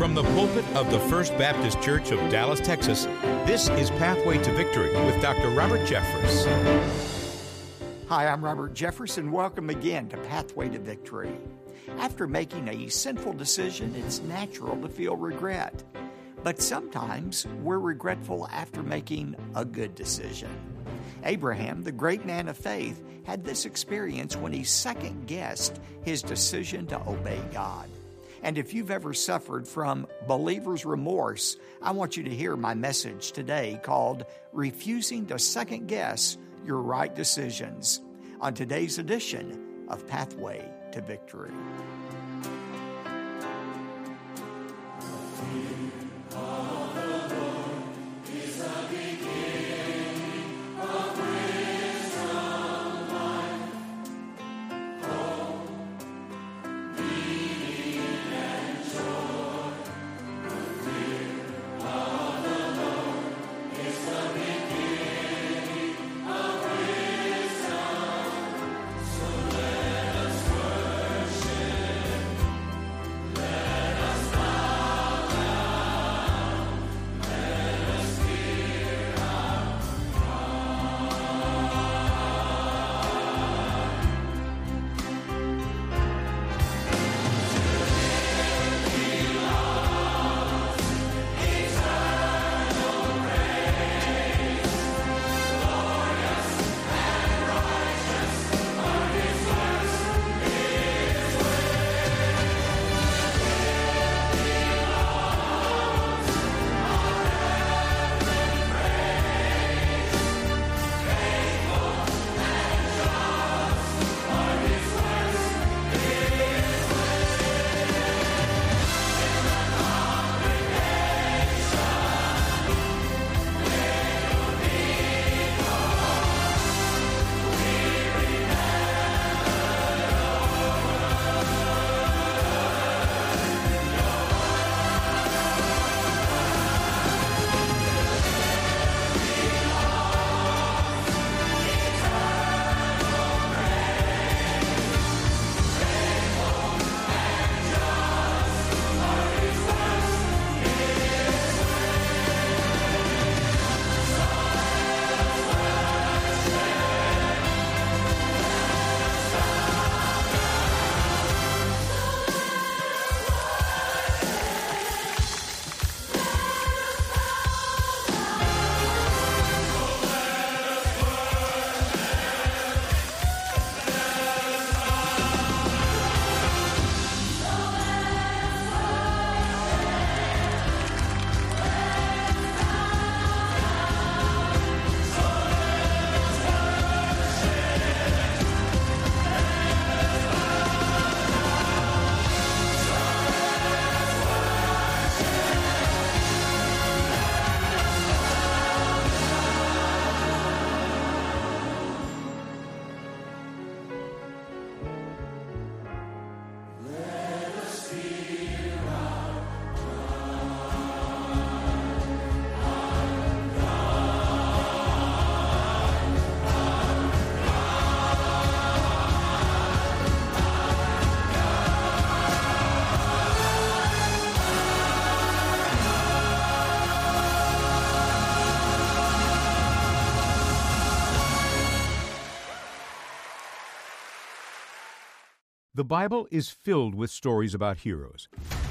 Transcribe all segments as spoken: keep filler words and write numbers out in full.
From the pulpit of the First Baptist Church of Dallas, Texas, this is Pathway to Victory with Doctor Robert Jeffress. Hi, I'm Robert Jeffress, and welcome again to Pathway to Victory. After making a sinful decision, it's natural to feel regret. But sometimes we're regretful after making a good decision. Abraham, the great man of faith, had this experience when he second-guessed his decision to obey God. And if you've ever suffered from believer's remorse, I want you to hear my message today called Refusing to Second Guess Your Right Decisions on today's edition of Pathway to Victory. The Bible is filled with stories about heroes.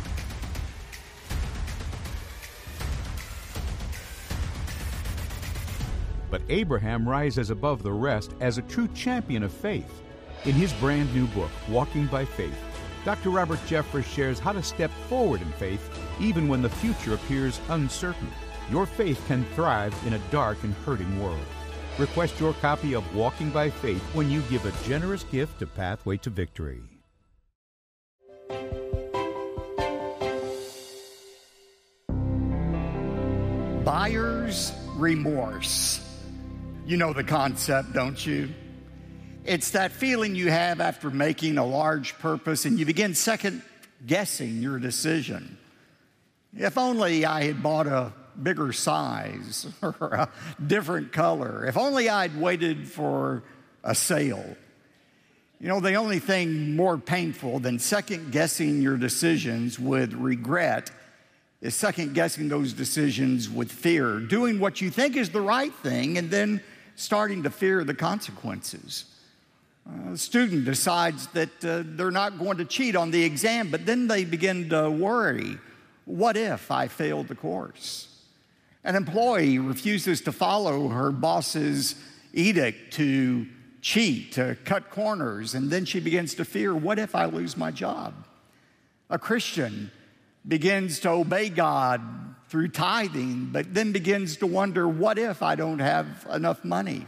But Abraham rises above the rest as a true champion of faith. In his brand new book, Walking by Faith, Doctor Robert Jeffress shares how to step forward in faith even when the future appears uncertain. Your faith can thrive in a dark and hurting world. Request your copy of Walking by Faith when you give a generous gift to Pathway to Victory. Buyer's remorse. You know the concept, don't you? It's that feeling you have after making a large purchase and you begin second guessing your decision. If only I had bought a bigger size or a different color. If only I'd waited for a sale. You know, the only thing more painful than second guessing your decisions with regret is second-guessing those decisions with fear, doing what you think is the right thing and then starting to fear the consequences. Uh, a student decides that uh, they're not going to cheat on the exam, but then they begin to worry, what if I failed the course? An employee refuses to follow her boss's edict to cheat, to cut corners, and then she begins to fear, what if I lose my job? A Christian begins to obey God through tithing, but then begins to wonder, what if I don't have enough money?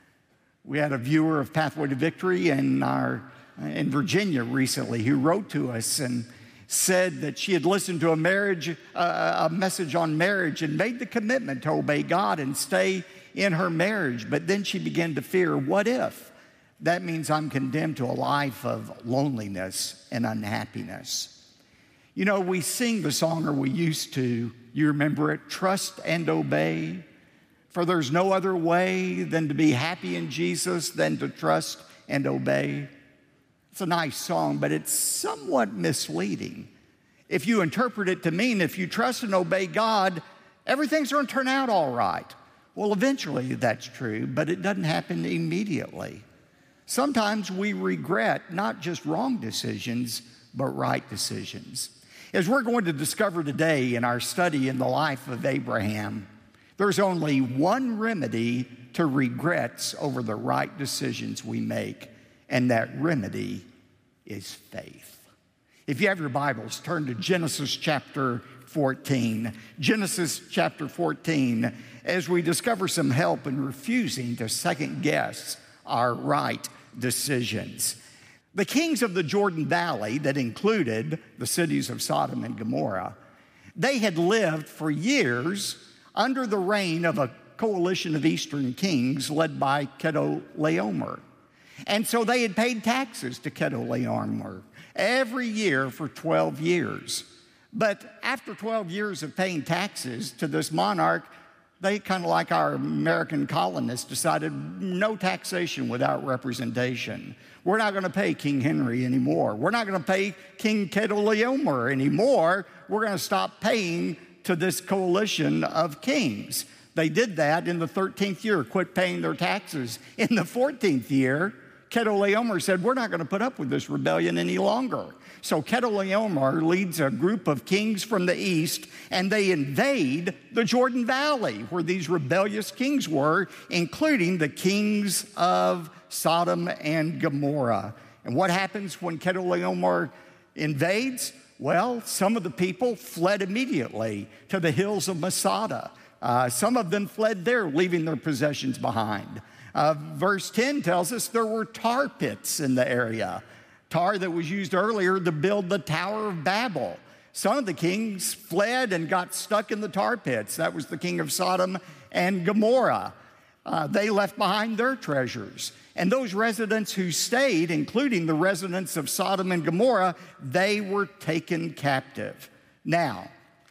We had a viewer of Pathway to Victory in, our, in Virginia recently who wrote to us and said that she had listened to a marriage, uh, a message on marriage and made the commitment to obey God and stay in her marriage. But then she began to fear, what if that means I'm condemned to a life of loneliness and unhappiness? You know, we sing the song, or we used to, you remember it, trust and obey. For there's no other way than to be happy in Jesus than to trust and obey. It's a nice song, but it's somewhat misleading. If you interpret it to mean if you trust and obey God, everything's going to turn out all right. Well, eventually that's true, but it doesn't happen immediately. Sometimes we regret not just wrong decisions, but right decisions. As we're going to discover today in our study in the life of Abraham, there's only one remedy to regrets over the right decisions we make, and that remedy is faith. If you have your Bibles, turn to Genesis chapter fourteen. Genesis chapter fourteen, as we discover some help in refusing to second guess our right decisions. The kings of the Jordan Valley, that included the cities of Sodom and Gomorrah, they had lived for years under the reign of a coalition of eastern kings led by Chedorlaomer. And so they had paid taxes to Chedorlaomer every year for twelve years. But after twelve years of paying taxes to this monarch, they, kind of like our American colonists, decided no taxation without representation. We're not going to pay King Henry anymore. We're not going to pay King Chedorlaomer anymore. We're going to stop paying to this coalition of kings. They did that in the thirteenth year, quit paying their taxes. In the fourteenth year, Chedorlaomer said, we're not going to put up with this rebellion any longer. So Chedorlaomer leads a group of kings from the east, and they invade the Jordan Valley, where these rebellious kings were, including the kings of Sodom and Gomorrah. And what happens when Chedorlaomer invades? Well, some of the people fled immediately to the hills of Masada. Uh, some of them fled there, leaving their possessions behind. Uh, verse ten tells us there were tar pits in the area. Tar that was used earlier to build the Tower of Babel. Some of the kings fled and got stuck in the tar pits. That was the king of Sodom and Gomorrah. Uh, they left behind their treasures. And those residents who stayed, including the residents of Sodom and Gomorrah, they were taken captive. Now,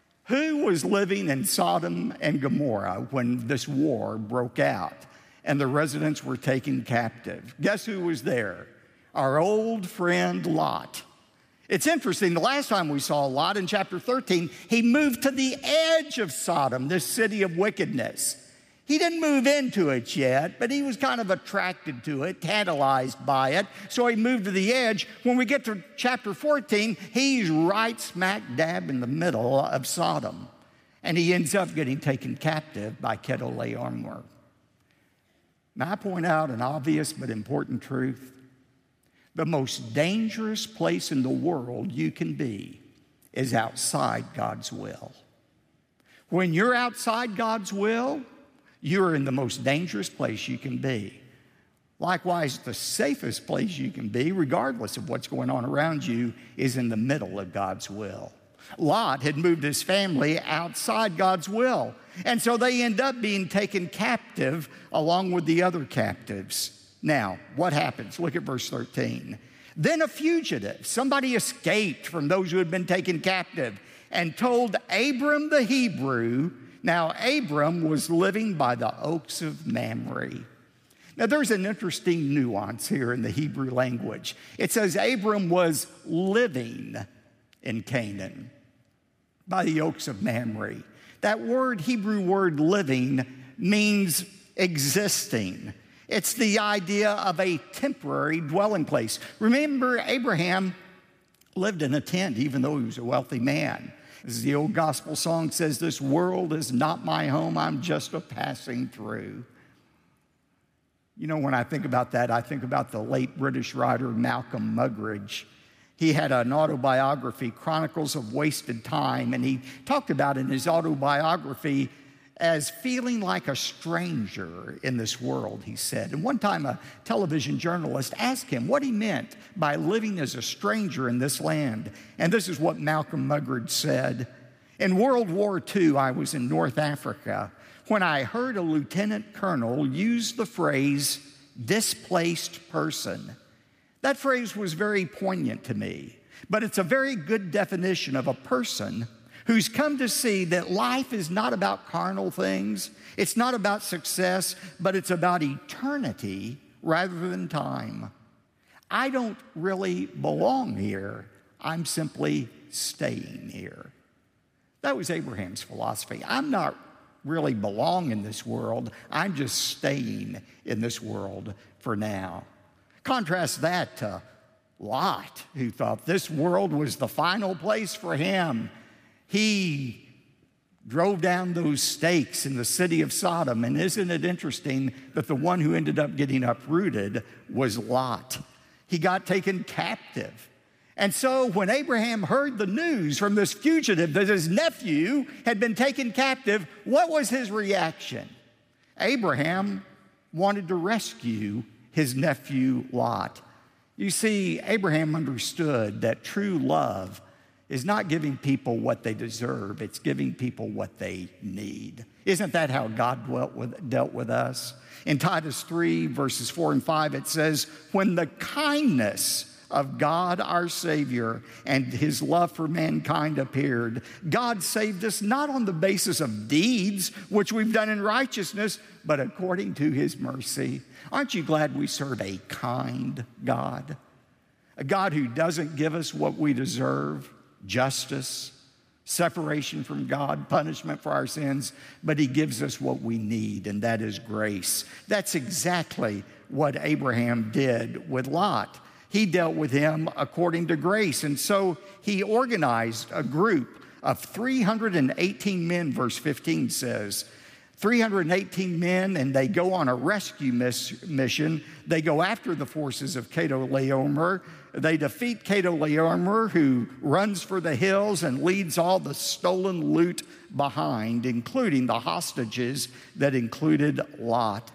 who was living in Sodom and Gomorrah when this war broke out and the residents were taken captive? Guess who was there? Our old friend Lot. It's interesting, the last time we saw Lot in chapter thirteen, he moved to the edge of Sodom, this city of wickedness. He didn't move into it yet, but he was kind of attracted to it, tantalized by it, so he moved to the edge. When we get to chapter fourteen, he's right smack dab in the middle of Sodom, and he ends up getting taken captive by Chedorlaomer. Now, I point out an obvious but important truth. The most dangerous place in the world you can be is outside God's will. When you're outside God's will, you're in the most dangerous place you can be. Likewise, the safest place you can be, regardless of what's going on around you, is in the middle of God's will. Lot had moved his family outside God's will, and so they end up being taken captive along with the other captives. Now, what happens? Look at verse thirteen. Then a fugitive, somebody escaped from those who had been taken captive, and told Abram the Hebrew. Now, Abram was living by the oaks of Mamre. Now, there's an interesting nuance here in the Hebrew language. It says Abram was living in Canaan. by the oaks of Mamre. That word, Hebrew word living, means existing. It's the idea of a temporary dwelling place. Remember, Abraham lived in a tent even though he was a wealthy man. As the old gospel song says, this world is not my home, I'm just a passing through. You know, when I think about that, I think about the late British writer Malcolm Muggeridge. He had an autobiography, Chronicles of Wasted Time, and he talked about in his autobiography as feeling like a stranger in this world, he said. And one time a television journalist asked him what he meant by living as a stranger in this land. And this is what Malcolm Muggeridge said. In World War Two, I was in North Africa when I heard a lieutenant colonel use the phrase, displaced person. That phrase was very poignant to me, but it's a very good definition of a person who's come to see that life is not about carnal things, it's not about success, but it's about eternity rather than time. I don't really belong here, I'm simply staying here. That was Abraham's philosophy. I'm not really belong in this world, I'm just staying in this world for now. Contrast that to Lot, who thought this world was the final place for him. He drove down those stakes in the city of Sodom, and isn't it interesting that the one who ended up getting uprooted was Lot? He got taken captive. And so when Abraham heard the news from this fugitive that his nephew had been taken captive, what was his reaction? Abraham wanted to rescue his nephew Lot. You see, Abraham understood that true love is not giving people what they deserve, it's giving people what they need. Isn't that how God dealt with, dealt with us? In Titus three, verses four and five, it says, when the kindness of God our Savior and his love for mankind appeared, God saved us not on the basis of deeds which we've done in righteousness, but according to his mercy. Aren't you glad we serve a kind God? A God who doesn't give us what we deserve, justice, separation from God, punishment for our sins, but he gives us what we need, and that is grace. That's exactly what Abraham did with Lot. He dealt with him according to grace, and so he organized a group of three hundred eighteen men, verse fifteen says. three hundred eighteen men, and they go on a rescue miss- mission. They go after the forces of Chedorlaomer. They defeat Chedorlaomer, who runs for the hills and leads all the stolen loot behind, including the hostages that included Lot.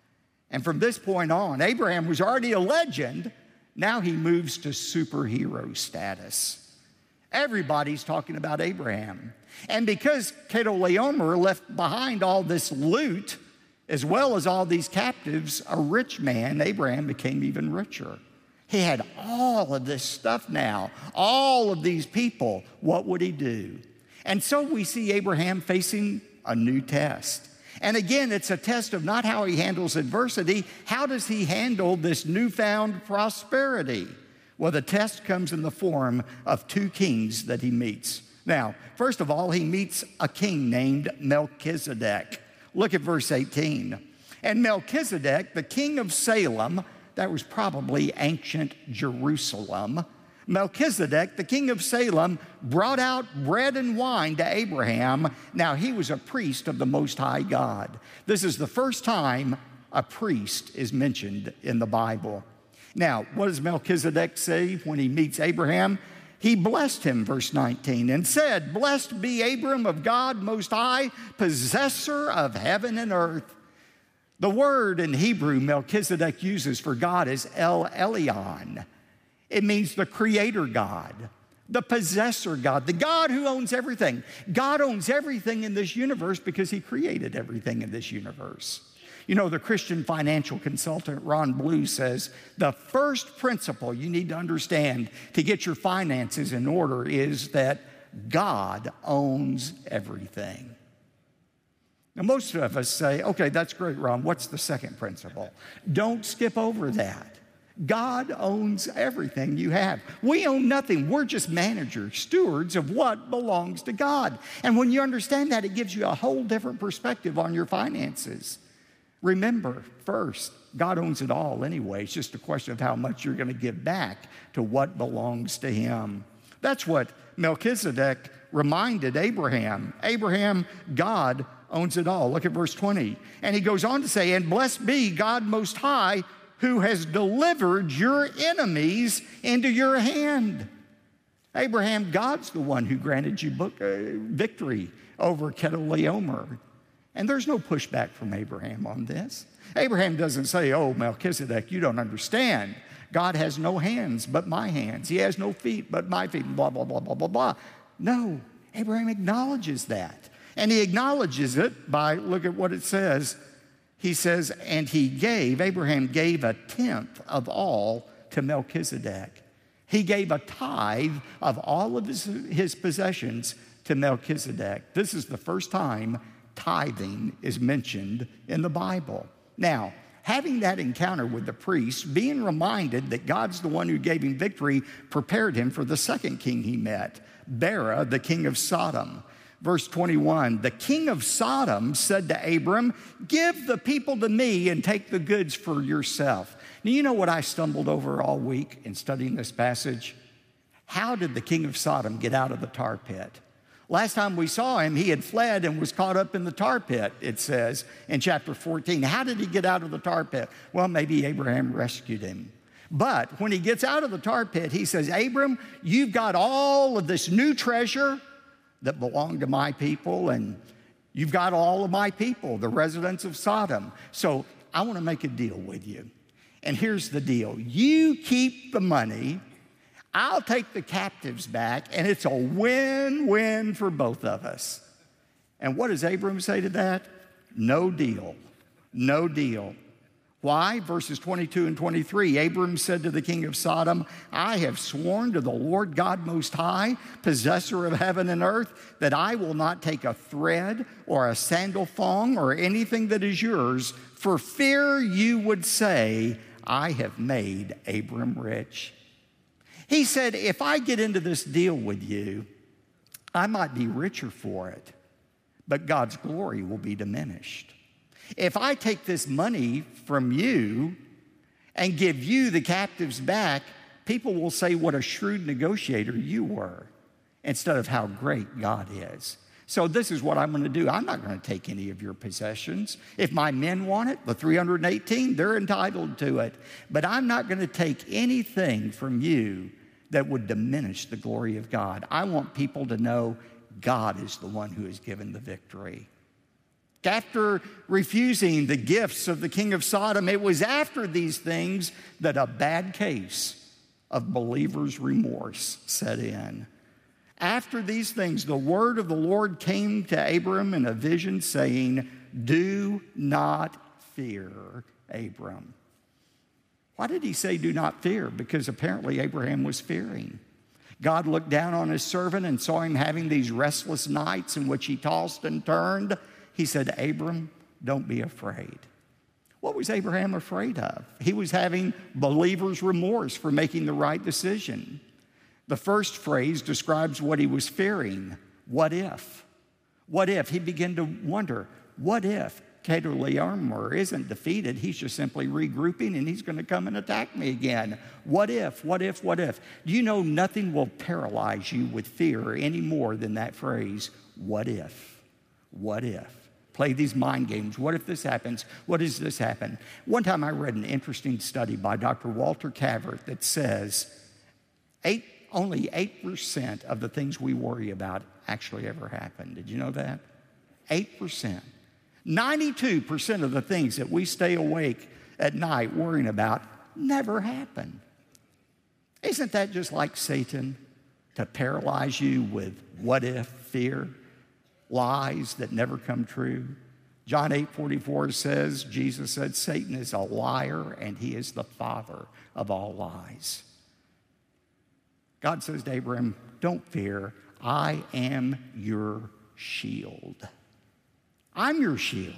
And from this point on, Abraham was already a legend. Now he moves to superhero status. Everybody's talking about Abraham. And because Chedorlaomer left behind all this loot, as well as all these captives, a rich man, Abraham became even richer. He had all of this stuff now, all of these people. What would he do? And so we see Abraham facing a new test. And again, it's a test of not how he handles adversity. How does he handle this newfound prosperity? Well, the test comes in the form of two kings that he meets. Now, first of all, he meets a king named Melchizedek. Look at verse eighteen. And Melchizedek, the king of Salem, that was probably ancient Jerusalem, Melchizedek, the king of Salem, brought out bread and wine to Abraham. Now, he was a priest of the Most High God. This is the first time a priest is mentioned in the Bible. Now, what does Melchizedek say when he meets Abraham? He blessed him, verse nineteen, and said, blessed be Abram of God Most High, possessor of heaven and earth. The word in Hebrew Melchizedek uses for God is El Elyon. It means the creator God, the possessor God, the God who owns everything. God owns everything in this universe because he created everything in this universe. You know, the Christian financial consultant Ron Blue says the first principle you need to understand to get your finances in order is that God owns everything. Now, most of us say, okay, that's great, Ron. What's the second principle? Don't skip over that. God owns everything you have. We own nothing. We're just managers, stewards of what belongs to God. And when you understand that, it gives you a whole different perspective on your finances. Remember, first, God owns it all anyway. It's just a question of how much you're going to give back to what belongs to Him. That's what Melchizedek reminded Abraham. Abraham, God owns it all. Look at verse twenty. And he goes on to say, and blessed be God Most High, who has delivered your enemies into your hand. Abraham, God's the one who granted you book, uh, victory over Chedorlaomer. And there's no pushback from Abraham on this. Abraham doesn't say, oh, Melchizedek, you don't understand. God has no hands but my hands. He has no feet but my feet, blah, blah, blah, blah, blah, blah. No, Abraham acknowledges that. And he acknowledges it by, look at what it says. He says, and he gave, Abraham gave a tenth of all to Melchizedek. He gave a tithe of all of his, his possessions to Melchizedek. This is the first time tithing is mentioned in the Bible. Now, having that encounter with the priest, being reminded that God's the one who gave him victory, prepared him for the second king he met, Bera, the king of Sodom. Verse twenty-one, the king of Sodom said to Abram, give the people to me and take the goods for yourself. Now, you know what I stumbled over all week in studying this passage? How did the king of Sodom get out of the tar pit? Last time we saw him, he had fled and was caught up in the tar pit, it says in chapter fourteen. How did he get out of the tar pit? Well, maybe Abraham rescued him. But when he gets out of the tar pit, he says, Abram, you've got all of this new treasure that belong to my people, and you've got all of my people, the residents of Sodom. So I want to make a deal with you. And here's the deal. You keep the money, I'll take the captives back, and it's a win-win for both of us. And what does Abram say to that? No deal. No deal. Why? Verses twenty-two and twenty-three. Abram said to the king of Sodom, I have sworn to the Lord God Most High, possessor of heaven and earth, that I will not take a thread or a sandal thong or anything that is yours, for fear you would say, I have made Abram rich. He said, if I get into this deal with you, I might be richer for it, but God's glory will be diminished. If I take this money from you and give you the captives back, people will say what a shrewd negotiator you were instead of how great God is. So this is what I'm going to do. I'm not going to take any of your possessions. If my men want it, the three hundred eighteen, they're entitled to it. But I'm not going to take anything from you that would diminish the glory of God. I want people to know God is the one who has given the victory. After refusing the gifts of the king of Sodom, it was after these things that a bad case of believer's remorse set in. After these things, the word of the Lord came to Abram in a vision saying, do not fear, Abram. Why did he say do not fear? Because apparently Abraham was fearing. God looked down on his servant and saw him having these restless nights in which he tossed and turned. He said, Abram, don't be afraid. What was Abraham afraid of? He was having believer's remorse for making the right decision. The first phrase describes what he was fearing. What if? What if? He began to wonder, what if Chedorlaomer isn't defeated? He's just simply regrouping and he's going to come and attack me again. What if? What if? What if? Do you know nothing will paralyze you with fear any more than that phrase, what if? What if? Play these mind games. What if this happens? What does this happen? One time I read an interesting study by Doctor Walter Cavert that says eight, only eight percent of the things we worry about actually ever happen. Did you know that? eight percent. ninety-two percent of the things that we stay awake at night worrying about never happen. Isn't that just like Satan to paralyze you with what if fear? Lies that never come true. John eight forty-four says, Jesus said, Satan is a liar and he is the father of all lies. God says to Abraham, don't fear. I am your shield. I'm your shield.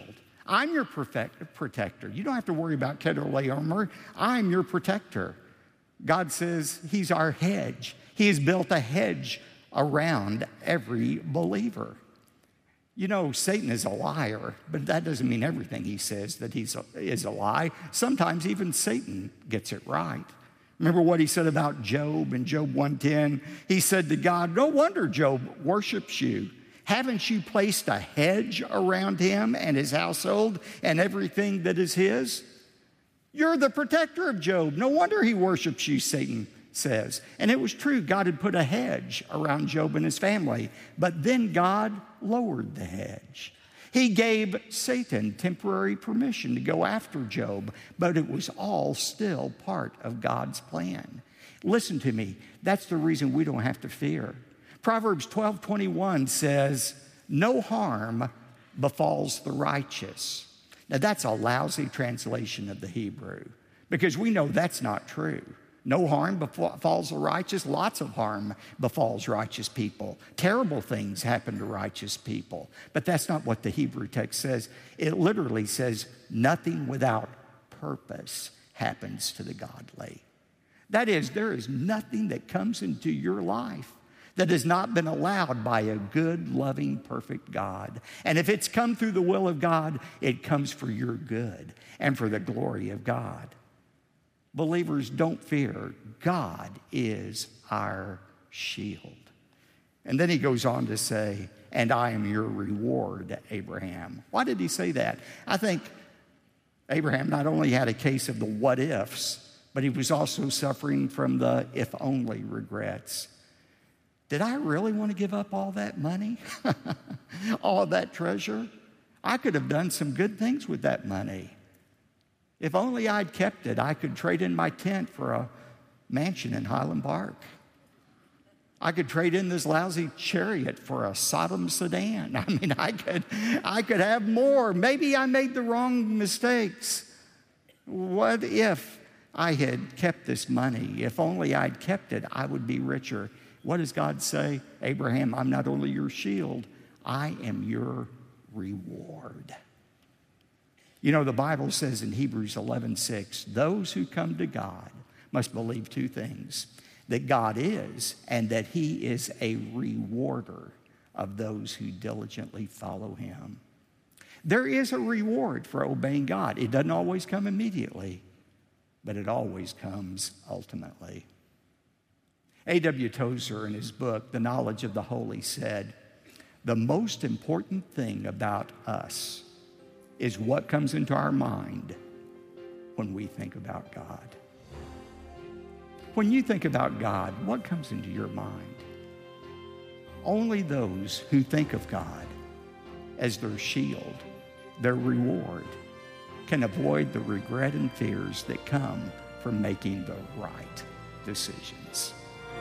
I'm your perfect, protector. You don't have to worry about Kedorlaomer. I'm your protector. God says he's our hedge. He has built a hedge around every believer. You know, Satan is a liar, but that doesn't mean everything he says that he's a, is a lie. Sometimes even Satan gets it right. Remember what he said about Job in Job one ten? He said to God, no wonder Job worships you. Haven't you placed a hedge around him and his household and everything that is his? You're the protector of Job. No wonder he worships you, Satan says. And it was true. God had put a hedge around Job and his family. But then God lowered the hedge. He gave Satan temporary permission to go after Job, but it was all still part of God's plan. Listen to me. That's the reason we don't have to fear. Proverbs twelve twenty-one says, no harm befalls the righteous. Now that's a lousy translation of the Hebrew, because we know that's not true. No harm befalls the righteous. Lots of harm befalls righteous people. Terrible things happen to righteous people. But that's not what the Hebrew text says. It literally says, nothing without purpose happens to the godly. That is, there is nothing that comes into your life that has not been allowed by a good, loving, perfect God. And if it's come through the will of God, it comes for your good and for the glory of God. Believers, don't fear. God is our shield. And then he goes on to say, and I am your reward, Abraham. Why did he say that? I think Abraham not only had a case of the what ifs, but he was also suffering from the if only regrets. Did I really want to give up all that money? All that treasure? I could have done some good things with that money. If only I'd kept it, I could trade in my tent for a mansion in Highland Park. I could trade in this lousy chariot for a Sodom sedan. I mean, I could, I could have more. Maybe I made the wrong mistakes. What if I had kept this money? If only I'd kept it, I would be richer. What does God say? Abraham, I'm not only your shield, I am your reward. You know, the Bible says in Hebrews eleven six, those who come to God must believe two things, that God is and that he is a rewarder of those who diligently follow him. There is a reward for obeying God. It doesn't always come immediately, but it always comes ultimately. A W Tozer, in his book, The Knowledge of the Holy, said, the most important thing about us is what comes into our mind when we think about God. When you think about God, what comes into your mind? Only those who think of God as their shield, their reward, can avoid the regret and fears that come from making the right decisions.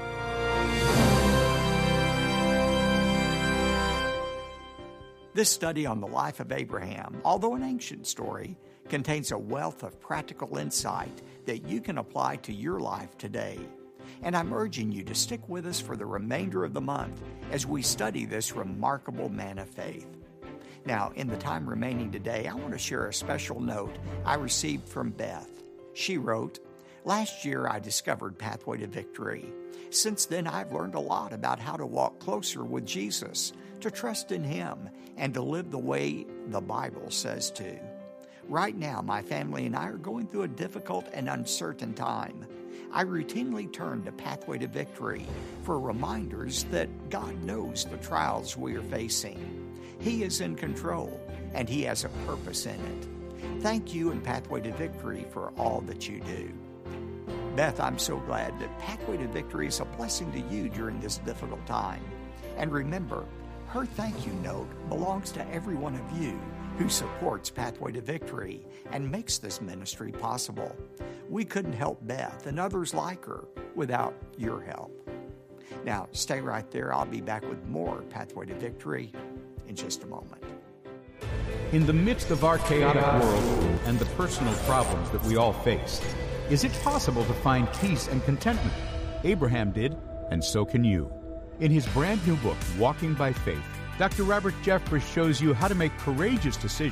This study on the life of Abraham, although an ancient story, contains a wealth of practical insight that you can apply to your life today. And I'm urging you to stick with us for the remainder of the month as we study this remarkable man of faith. Now, in the time remaining today, I want to share a special note I received from Beth. She wrote, last year I discovered Pathway to Victory. Since then, I've learned a lot about how to walk closer with Jesus, to trust in him, and to live the way the Bible says to. Right now, my family and I are going through a difficult and uncertain time. I routinely turn to Pathway to Victory for reminders that God knows the trials we are facing. He is in control, and he has a purpose in it. Thank you and Pathway to Victory for all that you do. Beth, I'm so glad that Pathway to Victory is a blessing to you during this difficult time. And remember, her thank you note belongs to every one of you who supports Pathway to Victory and makes this ministry possible. We couldn't help Beth and others like her without your help. Now, stay right there. I'll be back with more Pathway to Victory in just a moment. In the midst of our chaotic world and the personal problems that we all face, is it possible to find peace and contentment? Abraham did, and so can you. In his brand new book, Walking by Faith, Doctor Robert Jeffress shows you how to make courageous decisions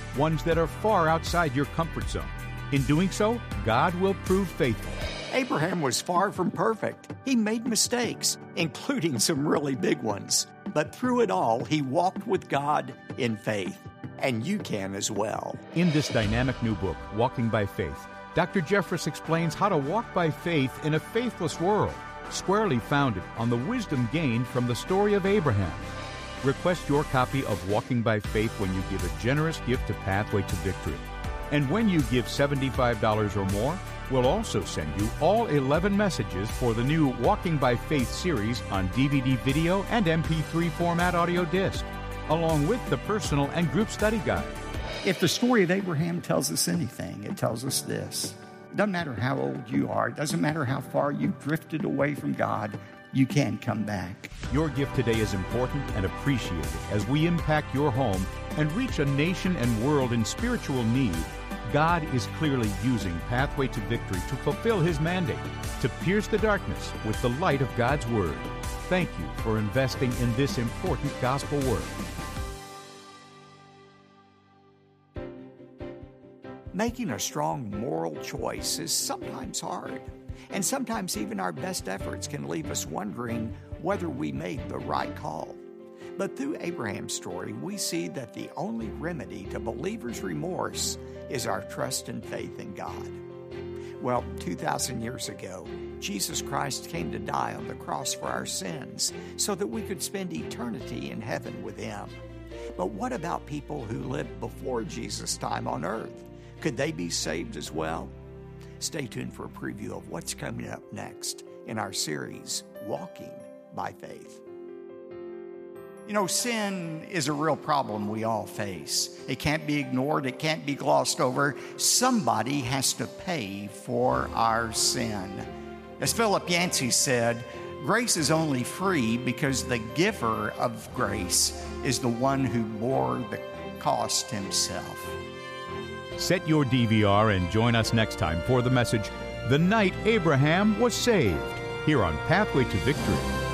ones that are far outside your comfort zone. In doing so, God will prove faithful. Abraham was far from perfect. He made mistakes, including some really big ones. But through it all, he walked with God in faith. And you can as well. In this dynamic new book, Walking by Faith, Doctor Jeffress explains how to walk by faith in a faithless world, squarely founded on the wisdom gained from the story of Abraham. Request your copy of Walking by Faith when you give a generous gift to Pathway to Victory. And when you give seventy-five dollars or more, we'll also send you all eleven messages for the new Walking by Faith series on D V D video and M P three format audio disc, along with the personal and group study guide. If the story of Abraham tells us anything, it tells us this. It doesn't matter how old you are. It doesn't matter how far you've drifted away from God. You can come back. Your gift today is important and appreciated as we impact your home and reach a nation and world in spiritual need. God is clearly using Pathway to Victory to fulfill His mandate, to pierce the darkness with the light of God's Word. Thank you for investing in this important gospel work. Making a strong moral choice is sometimes hard, and sometimes even our best efforts can leave us wondering whether we made the right call. But through Abraham's story, we see that the only remedy to believers' remorse is our trust and faith in God. Well, two thousand years ago, Jesus Christ came to die on the cross for our sins so that we could spend eternity in heaven with Him. But what about people who lived before Jesus' time on earth? Could they be saved as well? Stay tuned for a preview of what's coming up next in our series, Walking by Faith. You know, sin is a real problem we all face. It can't be ignored. It can't be glossed over. Somebody has to pay for our sin. As Philip Yancey said, grace is only free because the giver of grace is the one who bore the cost himself. Set your D V R and join us next time for the message, The Night Abraham Was Saved, here on Pathway to Victory.